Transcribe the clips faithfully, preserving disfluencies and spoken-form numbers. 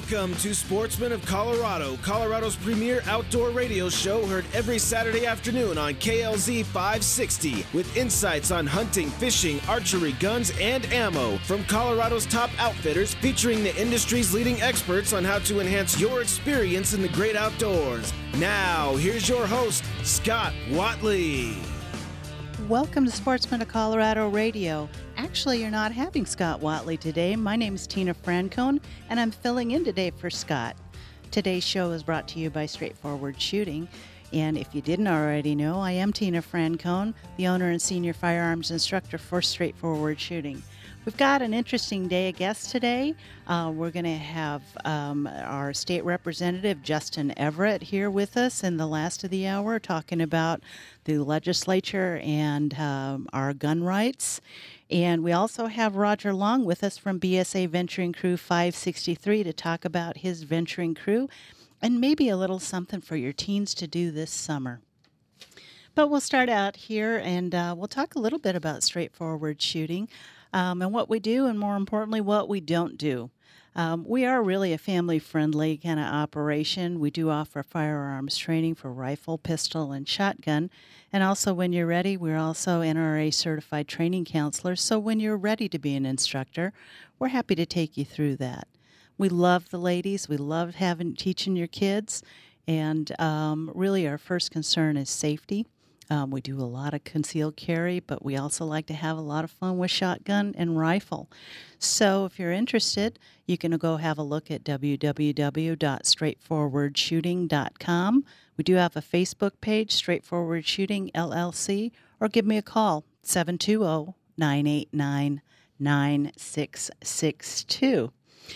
Welcome to Sportsmen of Colorado, Colorado's premier outdoor radio show, heard every Saturday afternoon on K L Z five sixty, with insights on hunting, fishing, archery, guns, and ammo from Colorado's top outfitters, featuring the industry's leading experts on how to enhance your experience in the great outdoors. Now, here's your host, Scott Watley. Welcome to Sportsmen of Colorado Radio. Actually, you're not having Scott Watley today. My name is Tina Francone, and I'm filling in today for Scott. Today's show is brought to you by Straightforward Shooting. And if you didn't already know, I am Tina Francone, the owner and senior firearms instructor for Straightforward Shooting. We've got an interesting day of guests today. Uh, we're going to have um, our state representative, Justin Everett, here with us in the last of the hour, talking about the legislature and um, our gun rights. And we also have Roger Long with us from B S A Venturing Crew five sixty-three to talk about his venturing crew and maybe a little something for your teens to do this summer. But we'll start out here, and uh, we'll talk a little bit about Straightforward Shooting. Um, and what we do, and more importantly, what we don't do. Um, we are really a family-friendly kind of operation. We do offer firearms training for rifle, pistol, and shotgun. And also, when you're ready, we're also N R A-certified training counselors. So when you're ready to be an instructor, we're happy to take you through that. We love the ladies. We love having teaching your kids. And um, really, our first concern is safety. Um, we do a lot of concealed carry, but we also like to have a lot of fun with shotgun and rifle. So if you're interested, you can go have a look at w w w dot straightforward shooting dot com. We do have a Facebook page, Straightforward Shooting L L C, or give me a call, seven two zero, nine eight nine, nine six six two.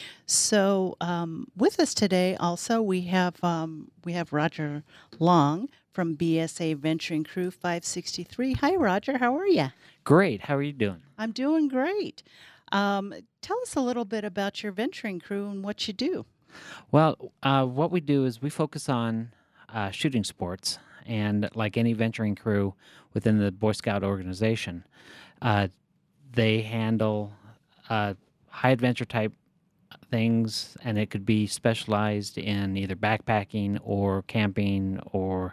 So um, with us today also we have um, we have Roger Long from B S A Venturing Crew five sixty-three. Hi, Roger. How are you? Great. How are you doing? I'm doing great. Um, tell us a little bit about your venturing crew and what you do. Well, uh, what we do is we focus on uh, shooting sports, and like any venturing crew within the Boy Scout organization, uh, they handle uh, high adventure type things, and it could be specialized in either backpacking or camping or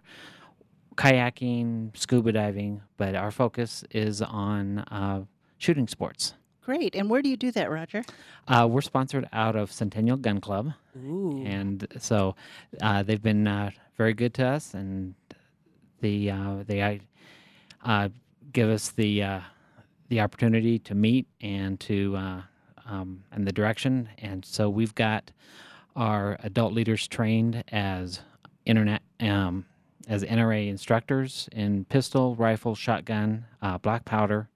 kayaking, scuba diving, but our focus is on uh, shooting sports. Great. And where do you do that, Roger? Uh, we're sponsored out of Centennial Gun Club. Ooh. And so uh, they've been uh, very good to us, and the uh, they uh, give us the uh, the opportunity to meet and to uh, um, and the direction. And so we've got our adult leaders trained as internet um, as N R A instructors in pistol, rifle, shotgun, uh, black powder,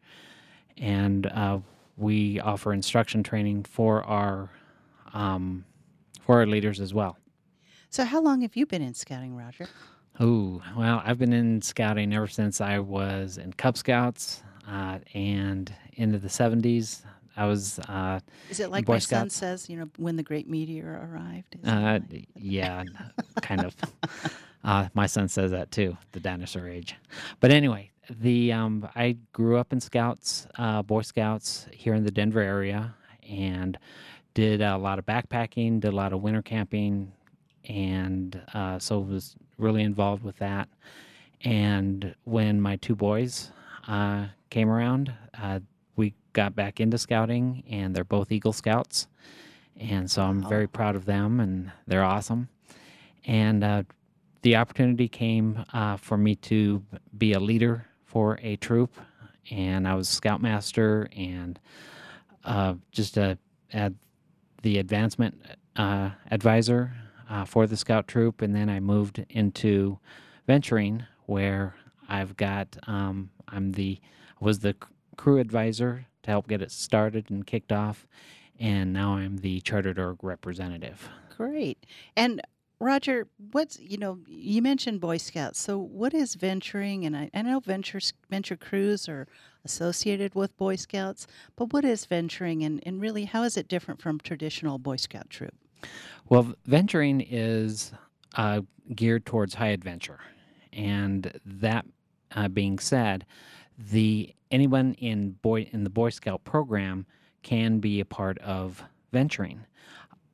and uh, we offer instruction training for our um, for our leaders as well. So how long have you been in scouting, Roger? Oh, well, I've been in scouting ever since I was in Cub Scouts, uh, and into the seventies. I was uh, Is it like Boy my son Scouts. says, you know, when the great meteor arrived? Is Uh, it like- yeah, kind of. Uh, my son says that too, the dinosaur age. But anyway, the um, I grew up in Scouts, uh, Boy Scouts here in the Denver area, and did a lot of backpacking, did a lot of winter camping, and uh, so was really involved with that. And when my two boys uh, came around, uh, we got back into scouting, and they're both Eagle Scouts. And so I'm very proud of them, and they're awesome. And uh, the opportunity came uh, for me to be a leader for a troop, and I was Scoutmaster and uh, just a, a, the advancement uh, advisor uh, for the Scout troop. And then I moved into venturing, where I've got um, I'm the was the crew advisor to help get it started and kicked off, and now I'm the Chartered Org representative. Great. And Roger, what's, you know, you mentioned Boy Scouts. So what is venturing? And I, I know venture, venture crews are associated with Boy Scouts, but what is venturing, and, and really how is it different from traditional Boy Scout troop? Well, venturing is uh, geared towards high adventure. And that uh, being said, the anyone in boy in the Boy Scout program can be a part of venturing.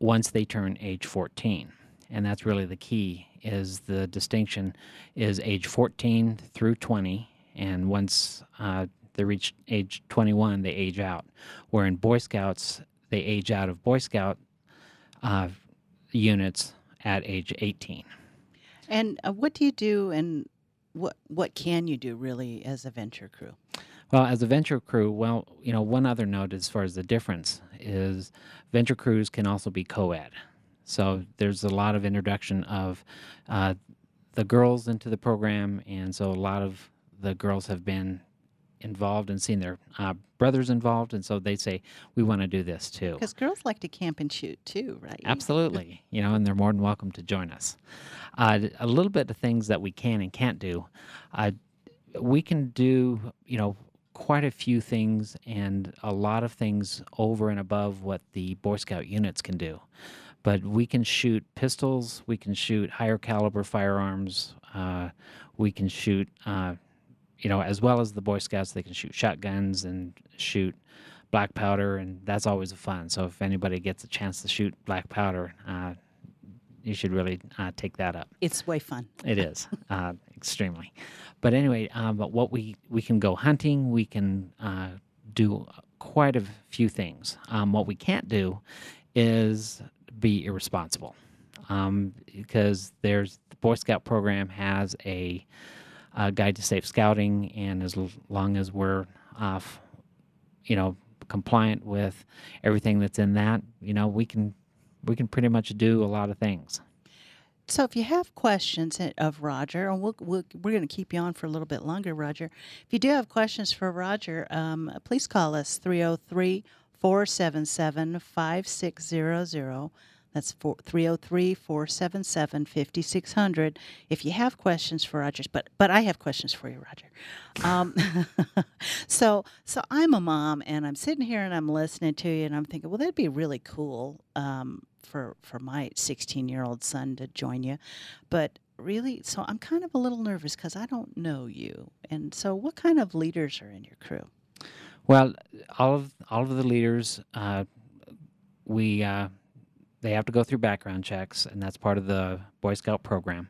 once they turn age fourteen. And that's really the key, is the distinction is age fourteen through twenty, and once uh, they reach age twenty-one, they age out. Where in Boy Scouts, they age out of Boy Scout uh, units at age eighteen. And uh, what do you do, and what what can you do really as a venture crew? Well, as a venture crew, well, you know, one other note as far as the difference is venture crews can also be co-ed. So there's a lot of introduction of uh, the girls into the program, and so a lot of the girls have been involved and seen their uh, brothers involved, and so they say, we want to do this too. Because girls like to camp and shoot too, right? Absolutely. You know, and they're more than welcome to join us. Uh, a little bit of things that we can and can't do. Uh, we can do, you know, quite a few things, and a lot of things over and above what the Boy Scout units can do. But we can shoot pistols, we can shoot higher caliber firearms, uh, we can shoot, uh, you know, as well as the Boy Scouts, they can shoot shotguns and shoot black powder, and that's always a fun. So if anybody gets a chance to shoot black powder, uh, you should really uh, take that up. It's way fun. It is, uh, extremely. But anyway, um, but what we, we can go hunting, we can uh, do quite a few things. Um, what we can't do is be irresponsible, um, because there's the Boy Scout program has a, a guide to safe scouting, and as l- long as we're, uh, f- you know, compliant with everything that's in that, you know, we can we can pretty much do a lot of things. So if you have questions of Roger, and we'll, we'll, we're going to keep you on for a little bit longer, Roger. If you do have questions for Roger, um, please call us three oh three, four seven seven, five six zero zero. That's three oh three, four seven seven, five six zero zero if you have questions for Roger. But but I have questions for you, Roger. Um, so so I'm a mom, and I'm sitting here and I'm listening to you, and I'm thinking, well, that'd be really cool um, for for my sixteen-year-old son to join you. But really, so I'm kind of a little nervous because I don't know you. And so what kind of leaders are in your crew? Well, all of all of the leaders, uh, we uh, they have to go through background checks, and that's part of the Boy Scout program.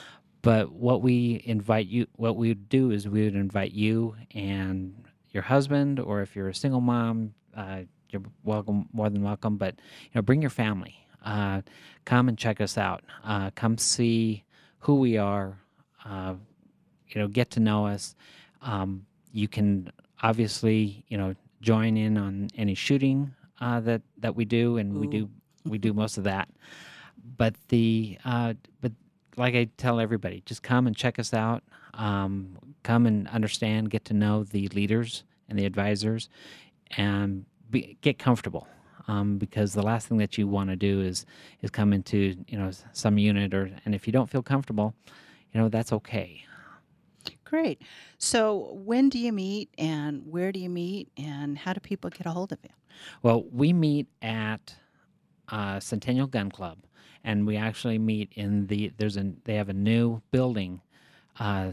But what we invite you, what we would do is we would invite you and your husband, or if you're a single mom, uh, you're welcome, more than welcome. But you know, bring your family. Uh, come and check us out. Uh, come see who we are. Uh, you know, get to know us. Um, you can obviously, you know, join in on any shooting uh, that that we do, and Ooh. we do we do most of that. But the uh, but like I tell everybody, just come and check us out. Um, come and understand, get to know the leaders and the advisors, and be, get comfortable. Um, because the last thing that you want to do is is come into, you know, some unit, or and if you don't feel comfortable, you know, that's okay. Great. So when do you meet, and where do you meet, and how do people get a hold of you? Well, we meet at uh, Centennial Gun Club, and we actually meet in the there's a they have a new building, uh,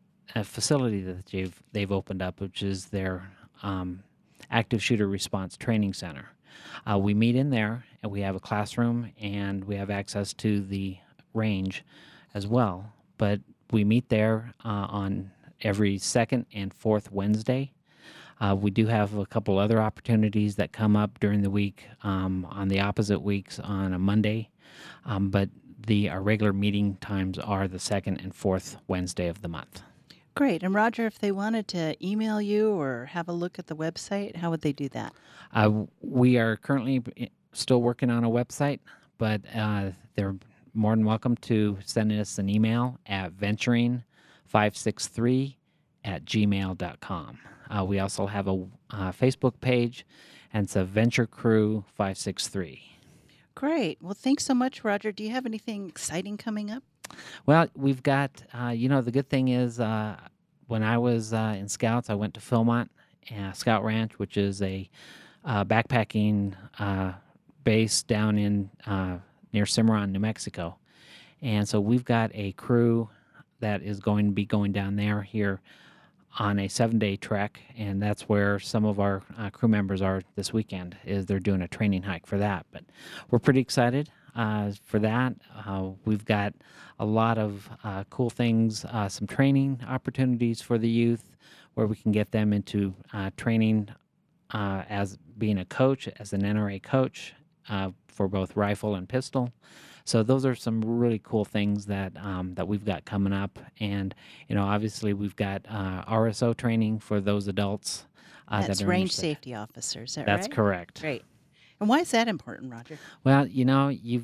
a facility that they've they've opened up, which is their um, active shooter response training center. Uh, we meet in there, and we have a classroom, and we have access to the range as well. But we meet there uh, on every second and fourth Wednesday. Uh, we do have a couple other opportunities that come up during the week um, on the opposite weeks on a Monday. Um, but the our regular meeting times are the second and fourth Wednesday of the month. Great. And Roger, if they wanted to email you or have a look at the website, how would they do that? Uh, we are currently still working on a website, but uh, they're more than welcome to send us an email at venturing five six three at gmail dot com. Uh, we also have a uh, Facebook page, and it's a Venture Crew five six three. Great. Well, thanks so much, Roger. Do you have anything exciting coming up? Well, we've got, uh, you know, the good thing is uh, when I was uh, in Scouts, I went to Philmont uh, Scout Ranch, which is a uh, backpacking uh, base down in uh, near Cimarron, New Mexico. And so we've got a crew that is going to be going down there here on a seven-day trek, and that's where some of our uh, crew members are this weekend. Is they're doing a training hike for that. But we're pretty excited uh, for that. Uh, we've got a lot of uh, cool things, uh, some training opportunities for the youth, where we can get them into uh, training uh, as being a coach, as an N R A coach uh, for both rifle and pistol. So those are some really cool things that um, that we've got coming up. And, you know, obviously we've got uh, R S O training for those adults. Uh, That's that are range interested. safety officers, is that That's right? correct. Great. And why is that important, Roger? Well, you know, you've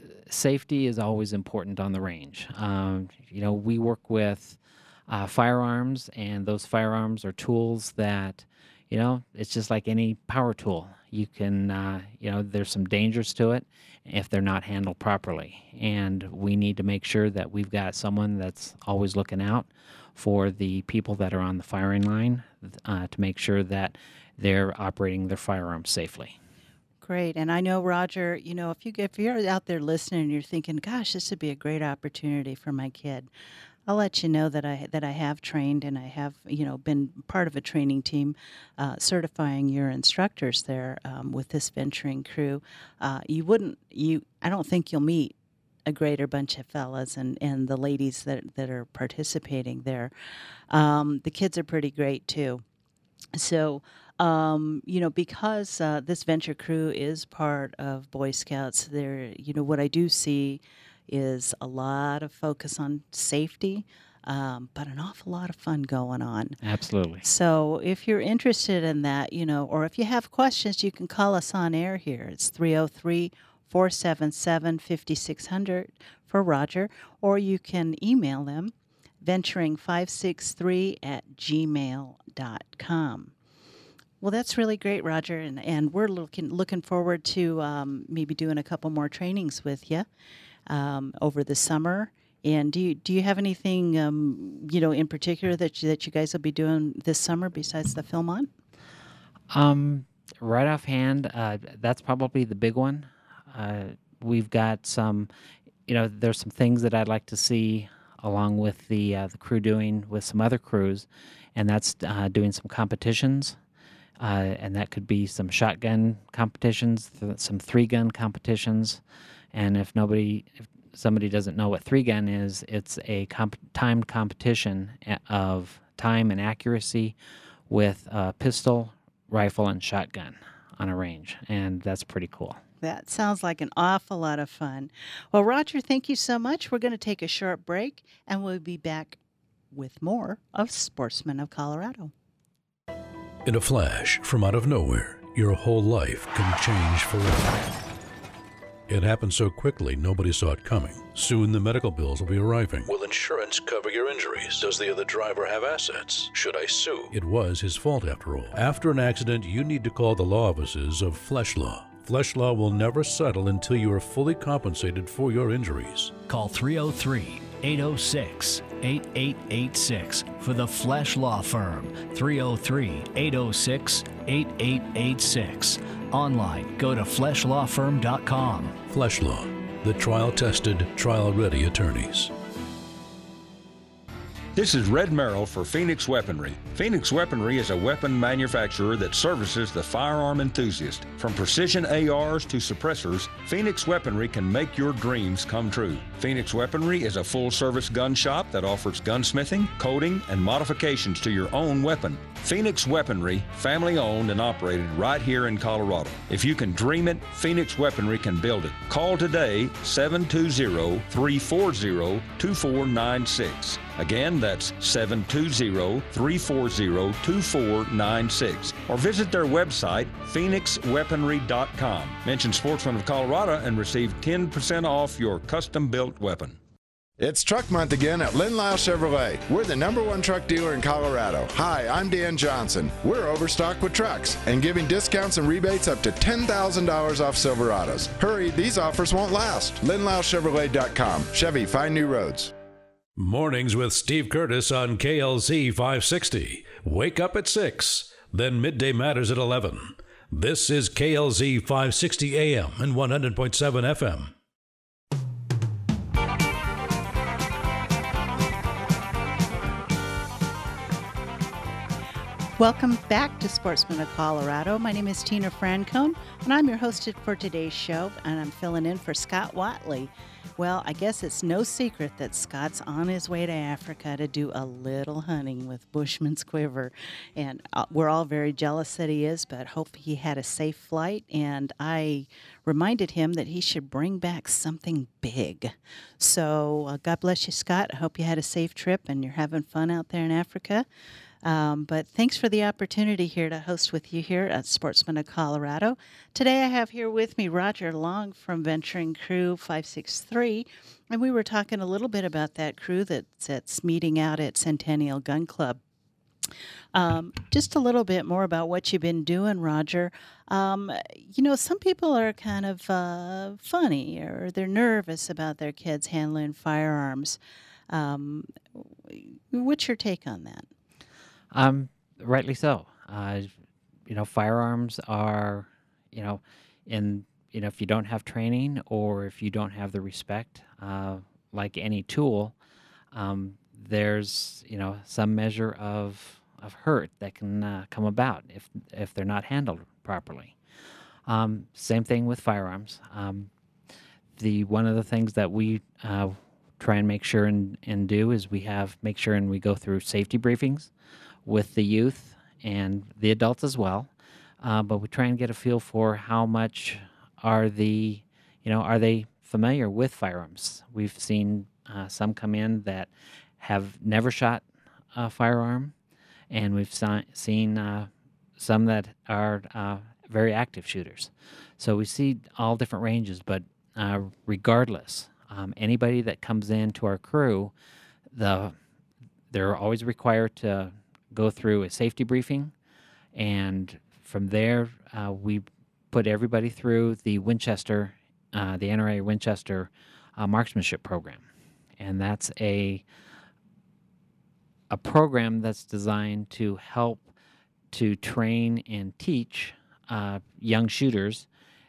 safety is always important on the range. Um, you know, we work with uh, firearms, and those firearms are tools that, you know, it's just like any power tool. You can, uh, you know, there's some dangers to it if they're not handled properly. And we need to make sure that we've got someone that's always looking out for the people that are on the firing line uh, to make sure that they're operating their firearms safely. Great. And I know, Roger, you know, if, you, if you're out there listening and you're thinking, gosh, this would be a great opportunity for my kid, I'll let you know that I that I have trained and I have, you know, been part of a training team uh, certifying your instructors there um, with this venturing crew. Uh, you wouldn't, you, I don't think you'll meet a greater bunch of fellas and, and the ladies that, that are participating there. Um, the kids are pretty great, too. So, um, you know, because uh, this venture crew is part of Boy Scouts, there, you know, what I do see is a lot of focus on safety, um, but an awful lot of fun going on. Absolutely. So if you're interested in that, you know, or if you have questions, you can call us on air here. It's three oh three, four seven seven, five six zero zero for Roger, or you can email them, venturing five six three at gmail dot com. Well, that's really great, Roger, and, and we're looking looking forward to um, maybe doing a couple more trainings with you um, over the summer. And do you do you have anything um, you know in particular that you, that you guys will be doing this summer besides the Philmont? Um, right offhand, uh, that's probably the big one. Uh, we've got some, you know, there's some things that I'd like to see along with the uh, the crew doing with some other crews, and that's uh, doing some competitions. Uh, and that could be some shotgun competitions, th- some three-gun competitions. And if nobody, if somebody doesn't know what three-gun is, it's a comp- timed competition of time and accuracy with a pistol, rifle, and shotgun on a range. And that's pretty cool. That sounds like an awful lot of fun. Well, Roger, thank you so much. We're going to take a short break, and we'll be back with more of Sportsmen of Colorado. In a flash, from out of nowhere, your whole life can change forever. It happened so quickly, nobody saw it coming. Soon the medical bills will be arriving. Will insurance cover your injuries? Does the other driver have assets? Should I sue? It was his fault after all. After an accident, you need to call the law offices of Flesh Law. Flesh Law will never settle until you are fully compensated for your injuries. Call three oh three, eight oh six, eight eight eight six for the Flesh Law Firm. three oh three, eight oh six, eight eight eight six. Online, go to flesh law firm dot com. Flesh Law, the trial-tested, trial-ready attorneys. This is Red Merrill for Phoenix Weaponry. Phoenix Weaponry is a weapon manufacturer that services the firearm enthusiast. From precision A Rs to suppressors, Phoenix Weaponry can make your dreams come true. Phoenix Weaponry is a full-service gun shop that offers gunsmithing, coating, and modifications to your own weapon. Phoenix Weaponry, family-owned and operated right here in Colorado. If you can dream it, Phoenix Weaponry can build it. Call today, seven two zero, three four zero, two four nine six. Again, that's seven two zero, three four zero, two four nine six. Or visit their website, phoenix weaponry dot com. Mention Sportsman of Colorado and receive ten percent off your custom-built weapon. It's Truck Month again at Lynn Lyle Chevrolet. We're the number one truck dealer in Colorado. Hi, I'm Dan Johnson. We're overstocked with trucks and giving discounts and rebates up to ten thousand dollars off Silverados. Hurry, these offers won't last. lynn lyle chevrolet dot com. Chevy, find new roads. Mornings with Steve Curtis on K L Z five sixty. Wake up at six, then Midday Matters at eleven. This is K L Z five sixty A M and one hundred point seven F M. Welcome back to Sportsman of Colorado. My name is Tina Francone, and I'm your host for today's show, and I'm filling in for Scott Watley. Well, I guess it's no secret that Scott's on his way to Africa to do a little hunting with Bushman's Quiver, and uh, we're all very jealous that he is, but hope he had a safe flight, and I reminded him that he should bring back something big. So uh, God bless you, Scott. I hope you had a safe trip and you're having fun out there in Africa. Um, but thanks for the opportunity here to host with you here at Sportsman of Colorado. Today I have here with me Roger Long from Venturing Crew five six three, and we were talking a little bit about that crew that's, that's meeting out at Centennial Gun Club. Um, just a little bit more about what you've been doing, Roger. Um, you know, some people are kind of uh, funny or they're nervous about their kids handling firearms. Um, what's your take on that? Um, rightly so. Uh, you know, firearms are, you know, in, you know, if you don't have training or if you don't have the respect, uh, like any tool, um, there's, you know, some measure of, of hurt that can uh, come about if, if they're not handled properly. Um, same thing with firearms. Um, the, one of the things that we, uh, try and make sure and, and do is we have, make sure and we go through safety briefings with the youth and the adults as well, uh, but we try and get a feel for how much are the, you know, are they familiar with firearms? We've seen uh, some come in that have never shot a firearm, and we've si- seen uh, some that are uh, very active shooters. So we see all different ranges, but uh, regardless, um, anybody that comes into our crew, the they're always required to go through a safety briefing, and from there uh, we put everybody through the Winchester, uh, the N R A Winchester uh, marksmanship program, and that's a a program that's designed to help to train and teach uh, young shooters,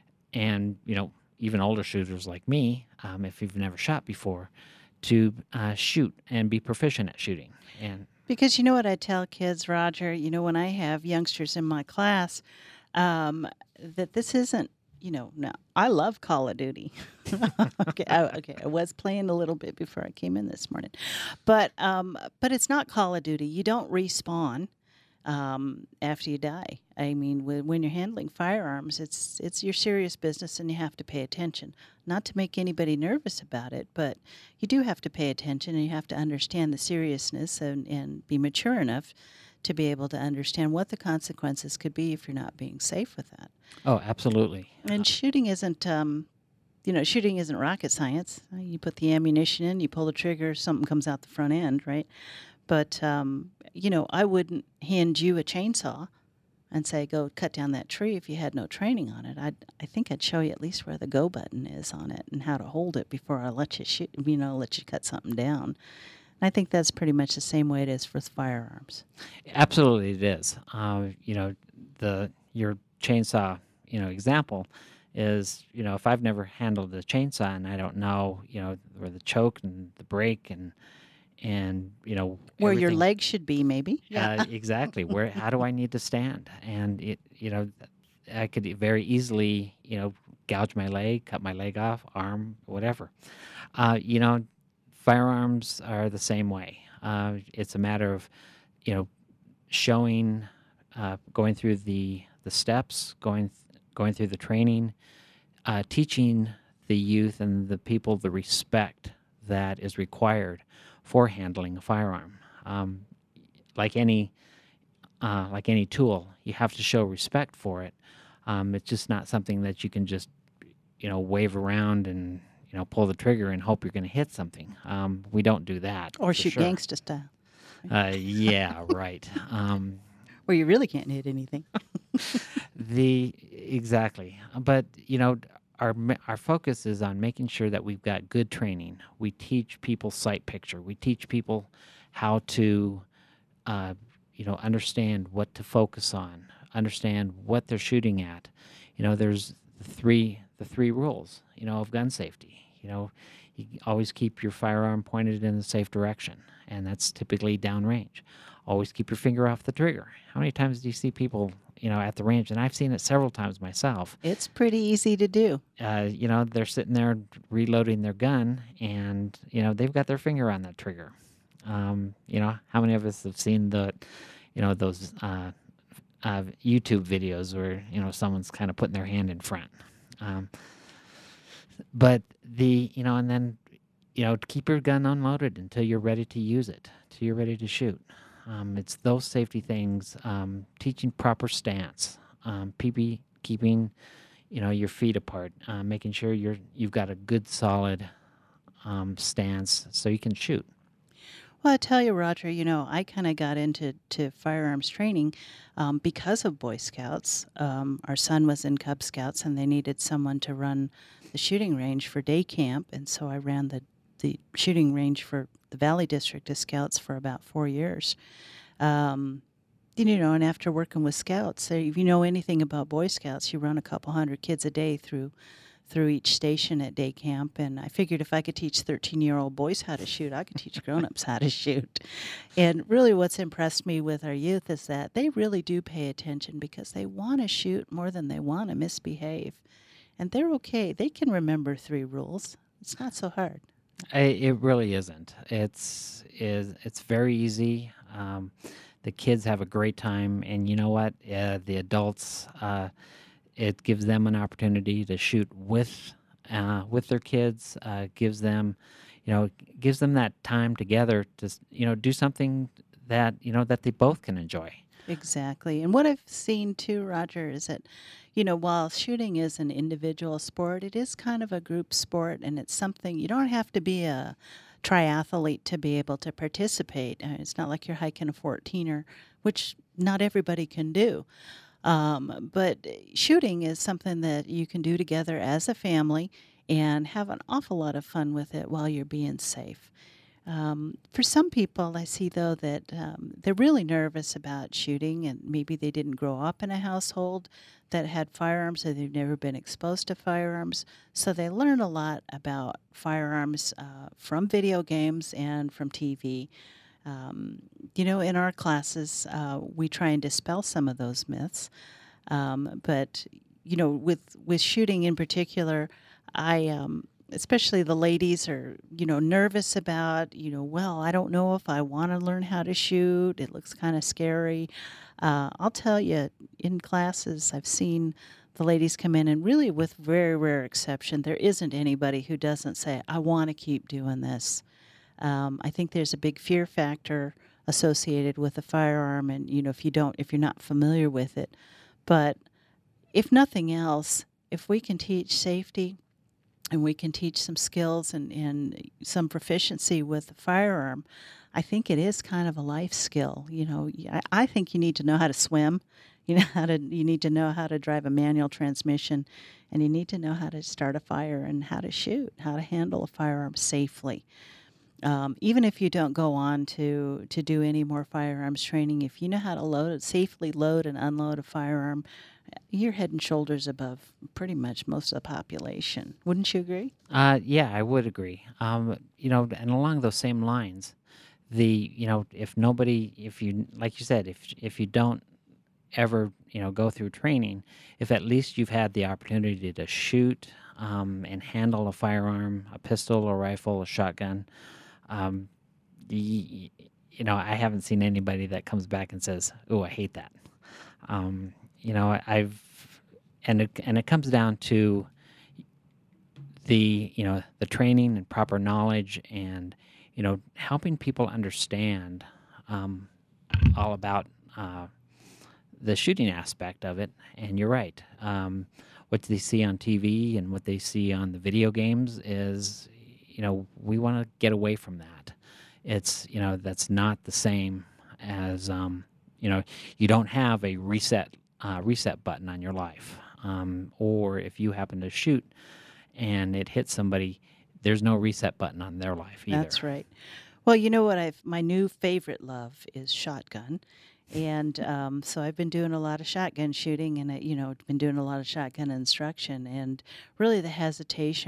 and you know even older shooters like me, um, if you've never shot before, to uh, shoot and be proficient at shooting. And because you know what I tell kids, Roger, you know, when I have youngsters in my class, um, that this isn't, you know, no, I love Call of Duty. okay, I, okay, I was playing a little bit before I came in this morning, but um, but it's not Call of Duty. You don't respawn um, after you die. I mean, when, when you're handling firearms, it's it's your serious business, and you have to pay attention. Not to make anybody nervous about it, but you do have to pay attention, and you have to understand the seriousness and, and be mature enough to be able to understand what the consequences could be if you're not being safe with that. oh, absolutely. And shooting isn't, um, you know, shooting isn't rocket science. You put the ammunition in, you pull the trigger, something comes out the front end, right? But, um, you know, I wouldn't hand you a chainsaw and say, go cut down that tree if you had no training on it. I'd, I think I'd show you at least where the go button is on it and how to hold it before I let you shoot, you know, let you cut something down. And I think that's pretty much the same way it is for firearms. Absolutely, it is. Uh, you know, the your chainsaw, you know, example is, you know, if I've never handled a chainsaw and I don't know, you know, where the choke and the brake and and you know where your everything- leg should be, maybe. uh, exactly where how do I need to stand, and it you know I could very easily you know gouge my leg, cut my leg off, arm, whatever. Uh, you know, firearms are the same way. Uh, it's a matter of you know showing, uh, going through the the steps, going going through the training, uh, teaching the youth and the people the respect that is required for handling a firearm. Um, like any uh, like any tool, you have to show respect for it. Um, it's just not something that you can just you know wave around and you know pull the trigger and hope you're going to hit something. Um, we don't do that. Or for shoot sure. gangsta style, Uh, yeah, right. Um, where you really can't hit anything. the exactly, but you know. Our, our focus is on making sure that we've got good training. We teach people sight picture. We teach people how to, uh, you know, understand what to focus on, understand what they're shooting at. You know, there's the three the three rules, you know, of gun safety. You know, you always keep your firearm pointed in the safe direction, and that's typically downrange. Always keep your finger off the trigger. How many times do you see people, you know, at the range, and I've seen it several times myself. It's pretty easy to do. Uh, you know, they're sitting there reloading their gun, and, you know, they've got their finger on that trigger. Um, you know, how many of us have seen the, you know, those uh, uh, YouTube videos where, you know, someone's kind of putting their hand in front. Um, but the, you know, and then, you know, keep your gun unloaded until you're ready to use it, till you're ready to shoot. Um, it's those safety things, um, teaching proper stance, um, P P, keeping, you know, your feet apart, uh, making sure you're you've got a good solid um, stance so you can shoot. Well, I tell you, Roger, you know, I kind of got into to firearms training um, because of Boy Scouts. Um, our son was in Cub Scouts, and they needed someone to run the shooting range for day camp, and so I ran the the shooting range for the Valley District of Scouts for about four years. Um, you know, and after working with Scouts, if you know anything about Boy Scouts, you run a couple hundred kids a day through through each station at day camp, and I figured if I could teach thirteen-year-old boys how to shoot, I could teach grown-ups how to shoot. And really what's impressed me with our youth is that they really do pay attention because they want to shoot more than they want to misbehave. And they're okay. They can remember three rules. It's not so hard. I, it really isn't. It's is it's very easy. Um, the kids have a great time, and you know what? Uh, the adults, uh, it gives them an opportunity to shoot with uh, with their kids. Uh, gives them, you know, gives them that time together to you know do something that you know that they both can enjoy. Exactly. And what I've seen too, Roger, is that, you know, while shooting is an individual sport, it is kind of a group sport, and it's something you don't have to be a triathlete to be able to participate. Uh, it's not like you're hiking a fourteener, which not everybody can do. Um, but shooting is something that you can do together as a family and have an awful lot of fun with it while you're being safe. Um, for some people, I see, though, that um, they're really nervous about shooting, and maybe they didn't grow up in a household that had firearms, or they've never been exposed to firearms, so they learn a lot about firearms uh, from video games and from T V. Um, you know, in our classes, uh, we try and dispel some of those myths, um, but, you know, with, with shooting in particular, I... Um, especially the ladies are, you know, nervous about, you know, well, I don't know if I want to learn how to shoot. It looks kind of scary. Uh, I'll tell you, in classes, I've seen the ladies come in, and really with very rare exception, there isn't anybody who doesn't say, I want to keep doing this. Um, I think there's a big fear factor associated with a firearm, and, you know, if you don't, if you're not familiar with it. But if nothing else, if we can teach safety, and we can teach some skills and, and some proficiency with the firearm, I think it is kind of a life skill. You know, I, I think you need to know how to swim. You know how to. You need to know how to drive a manual transmission, and you need to know how to start a fire and how to shoot, how to handle a firearm safely. Um, even if you don't go on to to do any more firearms training, if you know how to load safely load and unload a firearm, you're head and shoulders above pretty much most of the population. Wouldn't you agree? Uh, yeah, I would agree. Um, you know, and along those same lines, the you know, if nobody, if you like you said, if if you don't ever you know go through training, if at least you've had the opportunity to shoot um, and handle a firearm, a pistol, a rifle, a shotgun. Um, the, you know, I haven't seen anybody that comes back and says, "Oh, I hate that." Um, you know, I've and it and it comes down to the you know the training and proper knowledge, and you know helping people understand um, all about uh, the shooting aspect of it. And you're right. Um, what they see on T V and what they see on the video games is, you know, we want to get away from that. It's, you know, that's not the same as, um, you know, you don't have a reset uh, reset button on your life. Um, or if you happen to shoot and it hits somebody, there's no reset button on their life either. That's right. Well, you know what? I've my new favorite love is shotgun. And um, so I've been doing a lot of shotgun shooting, and, uh, you know, been doing a lot of shotgun instruction. And really the hesitation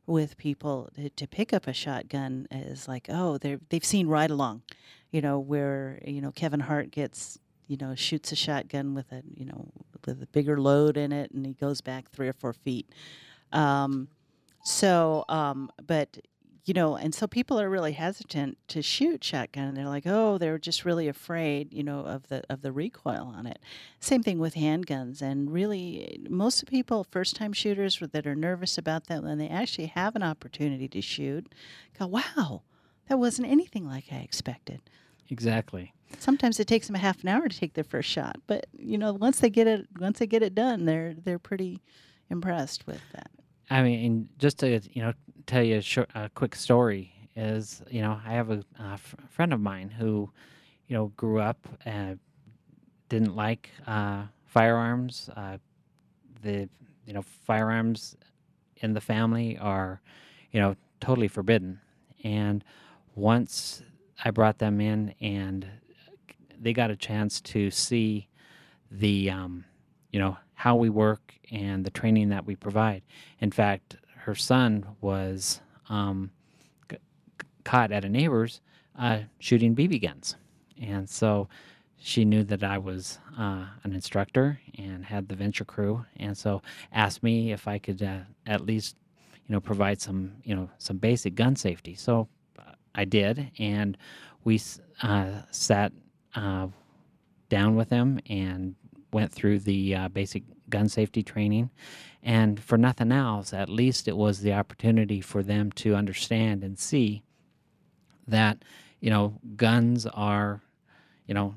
with people to, to pick up a shotgun is like, oh, they they've seen Ride Along, you know, where, you know, Kevin Hart gets, you know, shoots a shotgun with a, you know, with a bigger load in it, and he goes back three or four feet. Um, so, um, but, you know, and so people are really hesitant to shoot shotgun, and they're like, oh, they're just really afraid, you know, of the of the recoil on it. Same thing with handguns, and really, most of the people, first-time shooters that are nervous about that, when they actually have an opportunity to shoot, go, wow, that wasn't anything like I expected. Exactly. Sometimes it takes them a half an hour to take their first shot, but you know, once they get it, once they get it done, they're they're pretty impressed with that. I mean, just to, you know, tell you a, short, a quick story is, you know, I have a, a f- friend of mine who, you know, grew up and didn't like uh, firearms. Uh, the, you know, firearms in the family are, you know, totally forbidden. And once I brought them in and they got a chance to see the, um, you know, how we work and the training that we provide. In fact, her son was um, c- caught at a neighbor's uh, shooting B B guns. And so she knew that I was uh, an instructor and had the venture crew, and so asked me if I could uh, at least, you know, provide some, you know, some basic gun safety. So uh, I did, and we uh, sat uh, down with them and went through the uh, basic gun safety training. And for nothing else, at least it was the opportunity for them to understand and see that, you know, guns are, you know,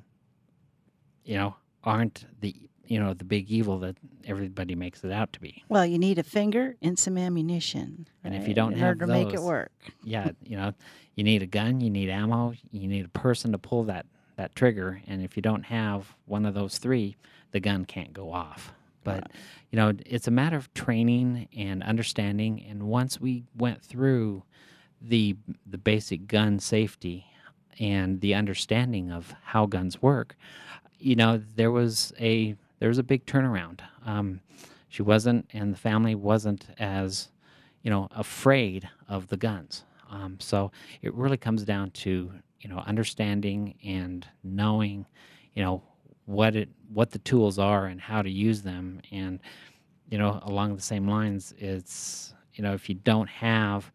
you know, aren't the, you know, the big evil that everybody makes it out to be. Well, you need a finger and some ammunition, And right, if you don't in have order to make it those, work. Yeah, you know, you need a gun, you need ammo, you need a person to pull that, that trigger, and if you don't have one of those three, the gun can't go off. But, you know, it's a matter of training and understanding, and once we went through the the basic gun safety and the understanding of how guns work, you know, there was a there was a big turnaround. Um, she wasn't, and the family wasn't as, you know, afraid of the guns. Um, so it really comes down to, you know, understanding and knowing, you know, what it what the tools are and how to use them. And, you know, along the same lines, it's, you know, if you don't have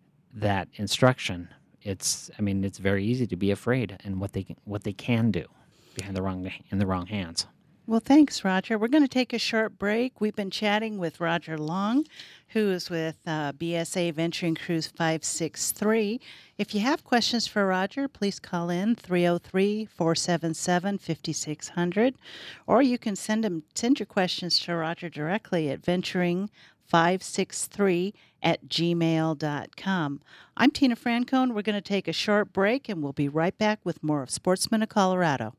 that instruction, it's, I mean, it's very easy to be afraid and what they can, what they can do behind the wrong in the wrong hands. Well, thanks, Roger. We're going to take a short break. We've been chatting with Roger Long, who is with uh, B S A Venturing Cruise five six three. If you have questions for Roger, please call in three oh three, four seven seven, five six zero zero, or you can send him send your questions to Roger directly at venturing five six three at gmail dot com. I'm Tina Francone. We're going to take a short break, and we'll be right back with more of Sportsman of Colorado.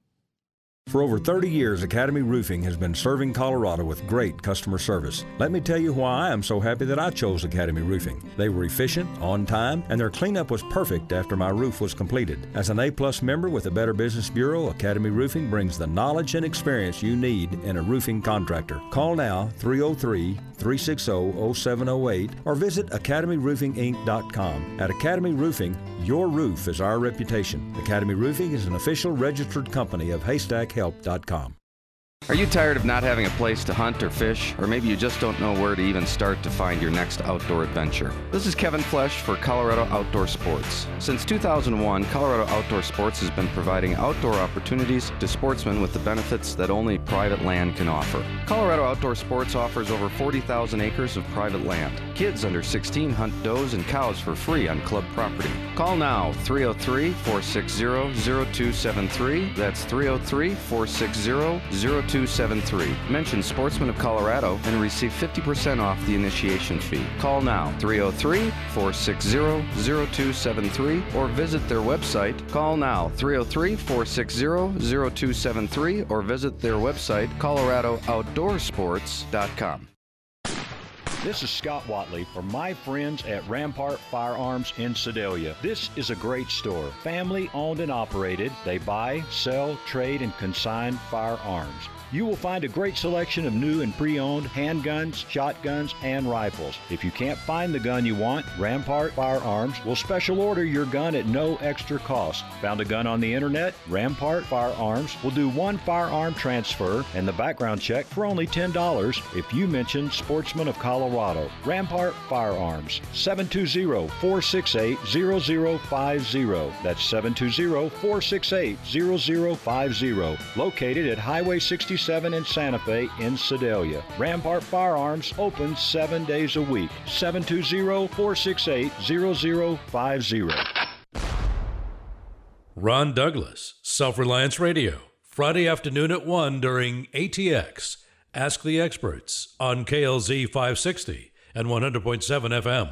For over thirty years, Academy Roofing has been serving Colorado with great customer service. Let me tell you why I am so happy that I chose Academy Roofing. They were efficient, on time, and their cleanup was perfect after my roof was completed. As an A-plus member with the Better Business Bureau, Academy Roofing brings the knowledge and experience you need in a roofing contractor. Call now, three oh three, three six zero, oh seven oh eight, or visit academy roofing inc dot com. At Academy Roofing, your roof is our reputation. Academy Roofing is an official registered company of haystack help dot com. Are you tired of not having a place to hunt or fish? Or maybe you just don't know where to even start to find your next outdoor adventure? This is Kevin Flesch for Colorado Outdoor Sports. Since two thousand one, Colorado Outdoor Sports has been providing outdoor opportunities to sportsmen with the benefits that only private land can offer. Colorado Outdoor Sports offers over forty thousand acres of private land. Kids under sixteen hunt does and cows for free on club property. Call now, three oh three, four six zero, zero two seven three. That's three oh three, four six zero, zero two seven three. Mention Sportsman of Colorado and receive fifty percent off the initiation fee. Call now, three oh three, four six zero, zero two seven three, or visit their website. Call now, three oh three, four six zero, zero two seven three, or visit their website, colorado outdoor sports dot com. This is Scott Watley from my friends at Rampart Firearms in Sedalia. This is a great store, family owned and operated. They buy, sell, trade, and consign firearms. You will find a great selection of new and pre-owned handguns, shotguns, and rifles. If you can't find the gun you want, Rampart Firearms will special order your gun at no extra cost. Found a gun on the internet? Rampart Firearms will do one firearm transfer and the background check for only ten dollars if you mention Sportsman of Colorado. Rampart Firearms, seven two zero, four six eight, zero zero five zero. That's seven two zero, four six eight, zero zero five zero. Located at Highway sixty-seven in Santa Fe in Sedalia. Rampart Firearms open seven days a week. seven two zero, four six eight, zero zero five zero. Ron Douglas, Self-Reliance Radio, Friday afternoon at one during A T X. Ask the Experts on K L Z five sixty and one hundred point seven F M.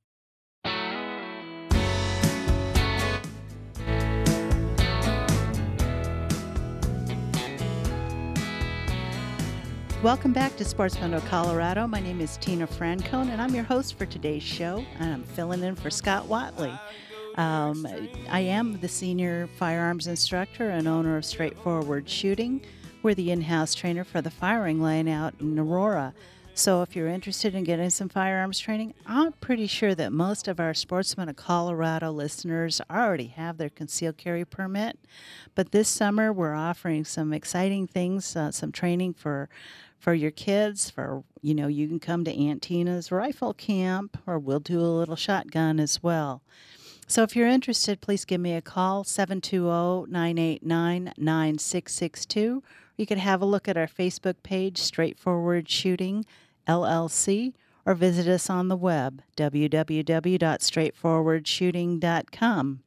Welcome back to Sportsman of Colorado. My name is Tina Francone, and I'm your host for today's show, and I'm filling in for Scott Watley. Um, I am the senior firearms instructor and owner of Straightforward Shooting. We're the in-house trainer for the firing lane out in Aurora. So if you're interested in getting some firearms training, I'm pretty sure that most of our Sportsman of Colorado listeners already have their concealed carry permit. But this summer, we're offering some exciting things, uh, some training for for your kids. For, you know, you can come to Aunt Tina's rifle camp, or we'll do a little shotgun as well. So if you're interested, please give me a call, seven two zero, nine eight nine, nine six six two. You can have a look at our Facebook page, Straightforward Shooting, L L C, or visit us on the web, w w w dot straightforward shooting dot com.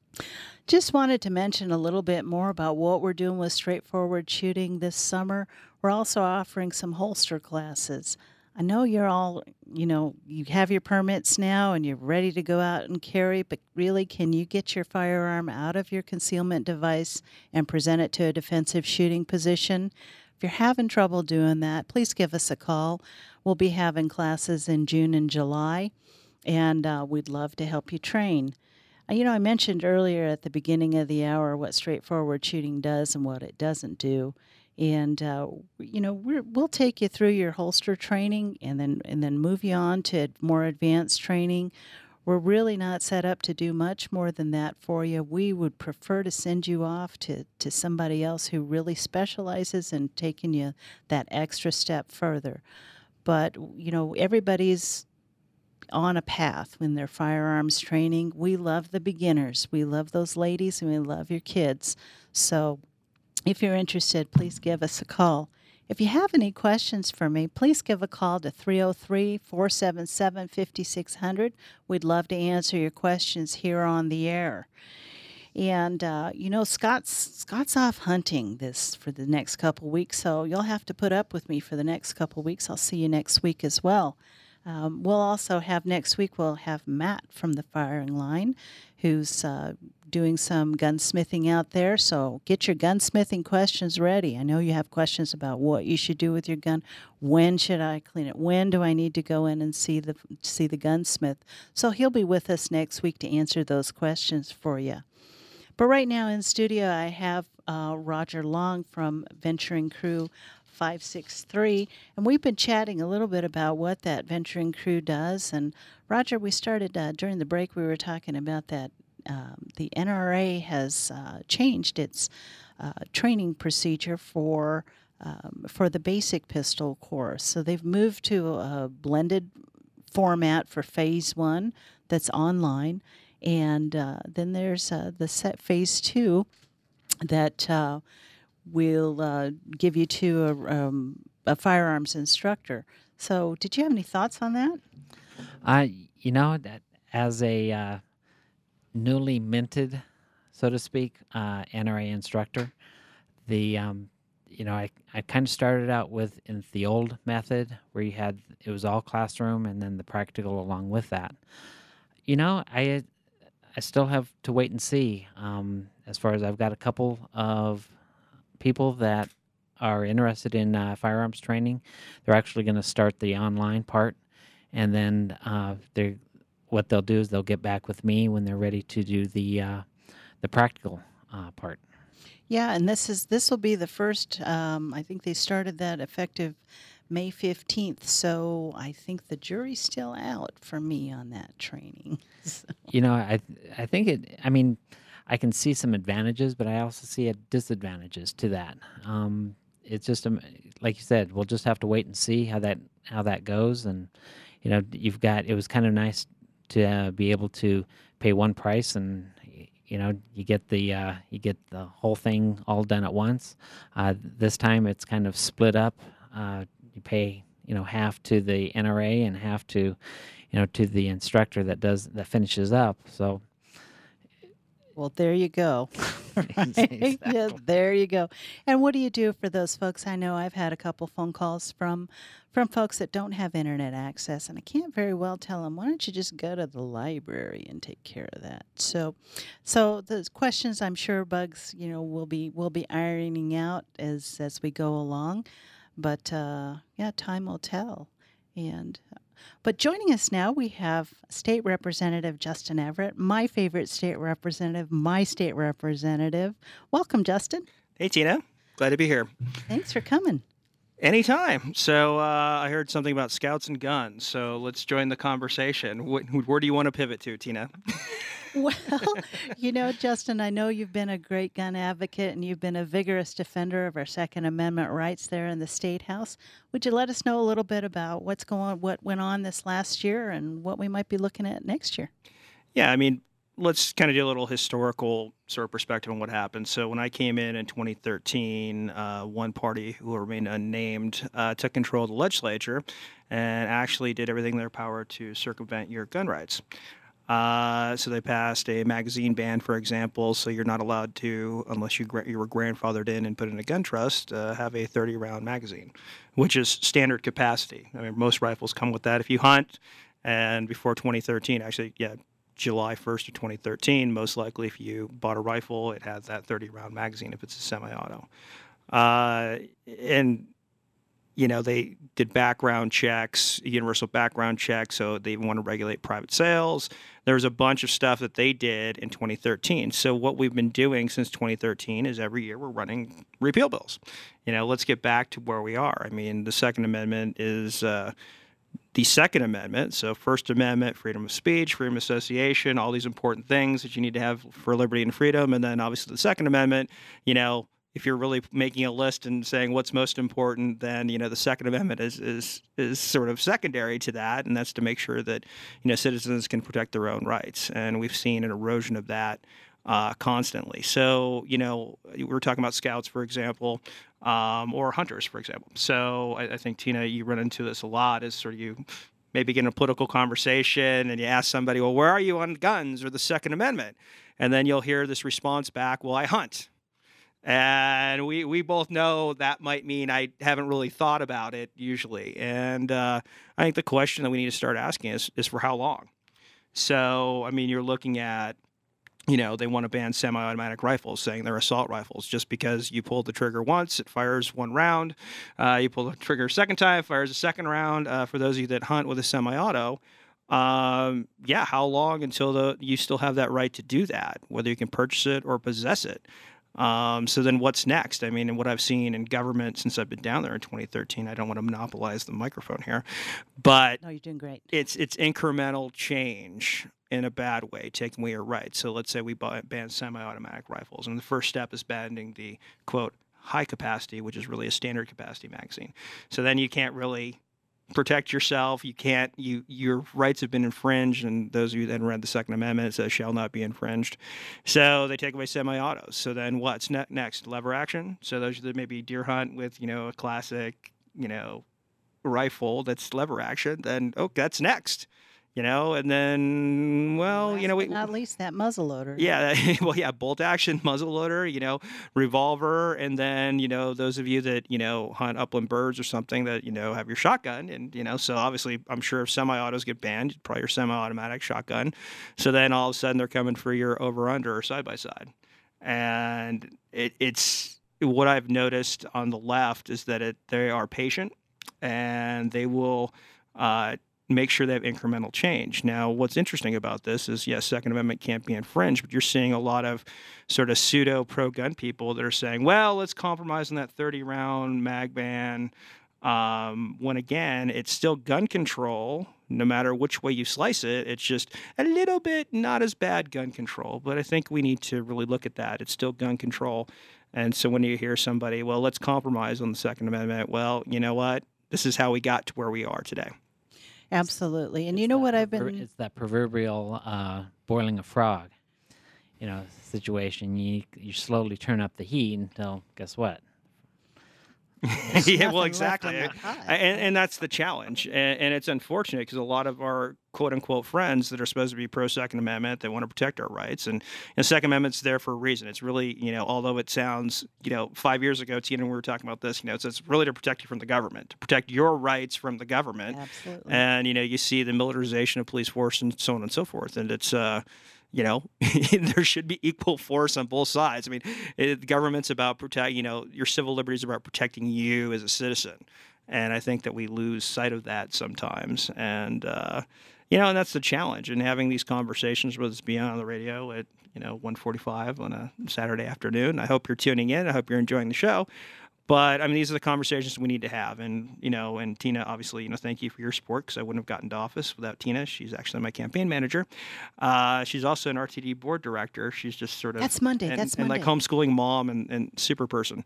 Just wanted to mention a little bit more about what we're doing with Straightforward Shooting this summer. We're also offering some holster classes. I know you're all, you know, you have your permits now and you're ready to go out and carry, but really, can you get your firearm out of your concealment device and present it to a defensive shooting position? If you're having trouble doing that, please give us a call. We'll be having classes in June and July, and uh, we'd love to help you train. Uh, you know, I mentioned earlier at the beginning of the hour what Straightforward Shooting does and what it doesn't do. And, uh, you know, we're, we'll take you through your holster training and then and then move you on to more advanced training. We're really not set up to do much more than that for you. We would prefer to send you off to, to somebody else who really specializes in taking you that extra step further. But, you know, everybody's on a path when they're firearms training. We love the beginners. We love those ladies, and we love your kids. So if you're interested, please give us a call. If you have any questions for me, please give a call to three oh three, four seven seven, five six zero zero. We'd love to answer your questions here on the air. And, uh, you know, Scott's Scott's off hunting this for the next couple weeks, so you'll have to put up with me for the next couple weeks. I'll see you next week as well. Um, we'll also have next week, we'll have Matt from the firing line, who's uh, doing some gunsmithing out there. So get your gunsmithing questions ready. I know you have questions about what you should do with your gun. When should I clean it? When do I need to go in and see the see the gunsmith? So he'll be with us next week to answer those questions for you. But right now in studio, I have uh, Roger Long from Venturing Crew five six three, and we've been chatting a little bit about what that Venturing Crew does. And Roger, we started uh, during the break, we were talking about that um, the N R A has uh, changed its uh, training procedure for um, for the basic pistol course. So they've moved to a blended format for phase one that's online, and uh, then there's uh, the set phase two that uh, will uh, give you to a, um, a firearms instructor. So did you have any thoughts on that? Uh, you know, that as a uh, newly minted, so to speak, uh, N R A instructor, the um, you know, I, I kind of started out with in the old method where you had, it was all classroom and then the practical along with that. You know, I I still have to wait and see. Um, as far as I've got a couple of people that are interested in uh, firearms training. They're actually going to start the online part, and then uh, they what they'll do is they'll get back with me when they're ready to do the uh, the practical uh, part. Yeah, and this is this will be the first. Um, I think they started that effective May fifteenth. So I think the jury's still out for me on that training. So. You know, I I think it. I mean, I can see some advantages, but I also see a disadvantages to that. Um, it's just um, like you said, we'll just have to wait and see how that how that goes. And you know, you've got it was kind of nice to uh, be able to pay one price and. You know, you get the uh, you get the whole thing all done at once. Uh, this time, it's kind of split up. Uh, you pay, you know, half to the N R A and half to, you know, to the instructor that does that finishes up. So, well, there you go. Right? Exactly. Yeah, there you go. And what do you do for those folks? I know I've had a couple phone calls from from folks that don't have internet access, and I can't very well tell them, why don't you just go to the library and take care of that? So, so the questions I'm sure Bugs, you know, will be will be ironing out as as we go along, but uh, yeah, time will tell. And but joining us now, we have State Representative Justin Everett, my favorite state representative, my state representative. Welcome, Justin. Hey, Tina. Glad to be here. Thanks for coming. Anytime. So uh, I heard something about scouts and guns, so let's join the conversation. Wh- where do you want to pivot to, Tina? Well, you know, Justin, I know you've been a great gun advocate and you've been a vigorous defender of our Second Amendment rights there in the State House. Would you let us know a little bit about what's going, what went on this last year and what we might be looking at next year? Yeah, I mean, let's kind of do a little historical sort of perspective on what happened. So when I came in in twenty thirteen, uh, one party who will remain unnamed uh, took control of the legislature and actually did everything in their power to circumvent your gun rights. Uh, so they passed a magazine ban, for example, so you're not allowed to, unless you, gra- you were grandfathered in and put in a gun trust, uh, have a thirty round magazine, which is standard capacity. I mean, most rifles come with that if you hunt. And before twenty thirteen, actually, yeah, July first of twenty thirteen, most likely if you bought a rifle, it has that thirty round magazine if it's a semi-auto. Uh, and You know, they did background checks, universal background checks, so they want to regulate private sales. There was a bunch of stuff that they did in twenty thirteen. So what we've been doing since twenty thirteen is every year we're running repeal bills. You know, let's get back to where we are. I mean, the Second Amendment is uh, the Second Amendment. So First Amendment, freedom of speech, freedom of association, all these important things that you need to have for liberty and freedom. And then obviously the Second Amendment, you know, if you're really making a list and saying what's most important, then, you know, the Second Amendment is, is is sort of secondary to that, and that's to make sure that, you know, citizens can protect their own rights. And we've seen an erosion of that uh, constantly. So, you know, we were talking about scouts, for example, um, or hunters, for example. So I, I think, Tina, you run into this a lot, is sort of you maybe get in a political conversation and you ask somebody, well, where are you on guns or the Second Amendment? And then you'll hear this response back, well, I hunt. And we, we both know that might mean I haven't really thought about it usually. And uh, I think the question that we need to start asking is, is for how long? So, I mean, you're looking at, you know, they want to ban semi-automatic rifles, saying they're assault rifles. Just because you pull the trigger once, it fires one round. Uh, you pull the trigger a second time, it fires a second round. Uh, for those of you that hunt with a semi-auto, um, yeah, how long until the, you still have that right to do that, whether you can purchase it or possess it? Um, so then what's next? I mean, and what I've seen in government since I've been down there in twenty thirteen, I don't want to monopolize the microphone here, but No, you're doing great. it's it's incremental change in a bad way, taking away your rights. So let's say we ban semi-automatic rifles, and the first step is banning the, quote, high capacity, which is really a standard capacity magazine. So then you can't really protect yourself. You can't, you, your rights have been infringed, and those of you that read the Second Amendment, it says shall not be infringed. So they take away semi-autos. So then what's ne- next? Lever action. So those that maybe deer hunt with, you know, a classic, you know, rifle that's lever action, then, oh, that's next. You know, and then, well, Last you know, we, but not least, that muzzle loader. yeah, well, yeah, bolt action, muzzle loader, you know, revolver, and then, you know, those of you that, you know, hunt upland birds or something that, you know, have your shotgun, and, you know, so obviously I'm sure if semi-autos get banned, probably your semi-automatic shotgun. So then all of a sudden they're coming for your over-under or side-by-side. And it, it's what I've noticed on the left is that it, they are patient, and they will uh, make sure they have incremental change. Now, what's interesting about this is, yes, Second Amendment can't be infringed, but you're seeing a lot of sort of pseudo pro-gun people that are saying, well, let's compromise on that thirty-round mag ban. Um, when again, it's still gun control, no matter which way you slice it. It's just a little bit not as bad gun control. But I think we need to really look at that. It's still gun control. And so when you hear somebody, well, let's compromise on the Second Amendment, well, you know what? This is how we got to where we are today. Absolutely. And you know what I've been... It's that proverbial uh, boiling a frog, you know, situation. You, you slowly turn up the heat until, guess what? Yeah, well, exactly, and, and that's the challenge, and, and it's unfortunate because a lot of our quote-unquote friends that are supposed to be pro-Second Amendment, they want to protect our rights, and the Second Amendment's there for a reason. It's really, you know, although it sounds, you know, five years ago, Tina, we were talking about this, you know, it's, it's really to protect you from the government, to protect your rights from the government. Absolutely. And, you know, you see the militarization of police force and so on and so forth, and it's, uh, you know, there should be equal force on both sides. I mean, it, the government's about protect, you know, your civil liberties are about protecting you as a citizen. And I think that we lose sight of that sometimes. And, uh, you know, and that's the challenge. And having these conversations with us beyond the radio at, you know, one forty-five on a Saturday afternoon. I hope you're tuning in. I hope you're enjoying the show. But, I mean, these are the conversations we need to have. And, you know, and Tina, obviously, you know, thank you for your support because I wouldn't have gotten to office without Tina. She's actually my campaign manager. Uh, she's also an R T D board director. She's just sort of... That's Monday. And, That's and Monday. like homeschooling mom and, and super person.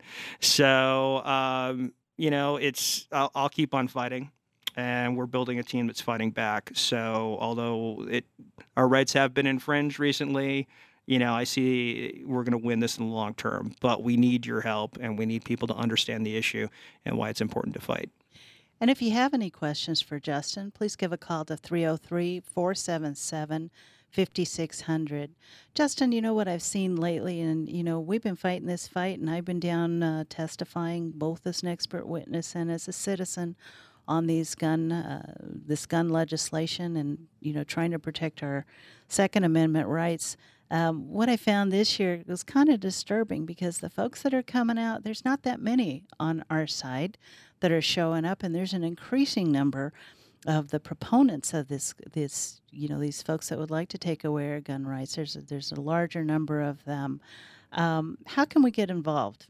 So, um, you know, it's... I'll, I'll keep on fighting. And we're building a team that's fighting back. So, although it, our rights have been infringed recently... You know, I see we're going to win this in the long term, but we need your help and we need people to understand the issue and why it's important to fight. And if you have any questions for Justin, please give a call to three oh three, four seven seven, five six zero zero. Justin, you know what I've seen lately, and, you know, we've been fighting this fight, and I've been down uh, testifying both as an expert witness and as a citizen on these gun, uh, this gun legislation and, you know, trying to protect our Second Amendment rights. Um, what I found this year was kind of disturbing because the folks that are coming out, there's not that many on our side that are showing up, and there's an increasing number of the proponents of this, this, you know, these folks that would like to take away our gun rights. There's a, there's a larger number of them. Um, how can we get involved?